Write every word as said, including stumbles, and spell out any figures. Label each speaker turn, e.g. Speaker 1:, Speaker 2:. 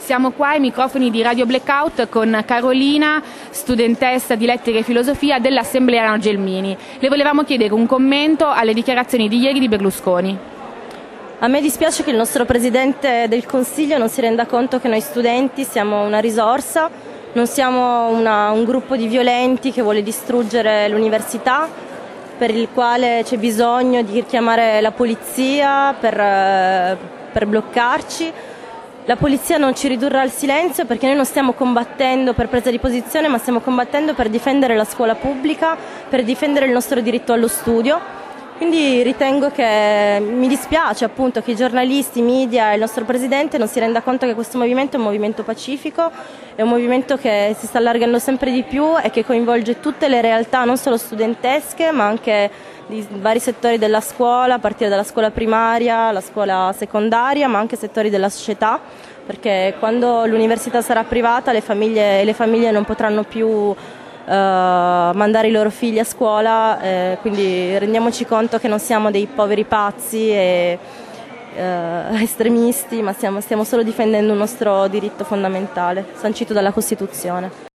Speaker 1: Siamo qua ai microfoni di Radio Blackout con Carolina, studentessa di Lettere e Filosofia dell'Assemblea Gelmini. Le volevamo chiedere un commento alle dichiarazioni di ieri di Berlusconi.
Speaker 2: A me dispiace che il nostro Presidente del Consiglio non si renda conto che noi studenti siamo una risorsa, non siamo una, un gruppo di violenti che vuole distruggere l'università, per il quale c'è bisogno di chiamare la polizia per, per bloccarci. La polizia non ci ridurrà al silenzio perché noi non stiamo combattendo per presa di posizione, ma stiamo combattendo per difendere la scuola pubblica, per difendere il nostro diritto allo studio. Quindi ritengo che mi dispiace appunto che i giornalisti, i media e il nostro Presidente non si renda conto che questo movimento è un movimento pacifico, è un movimento che si sta allargando sempre di più e che coinvolge tutte le realtà, non solo studentesche, ma anche di vari settori della scuola, a partire dalla scuola primaria, la scuola secondaria, ma anche settori della società, perché quando l'università sarà privata le famiglie, le famiglie non potranno più Uh, mandare i loro figli a scuola, eh, quindi rendiamoci conto che non siamo dei poveri pazzi e uh, estremisti, ma stiamo, stiamo solo difendendo un nostro diritto fondamentale sancito dalla Costituzione.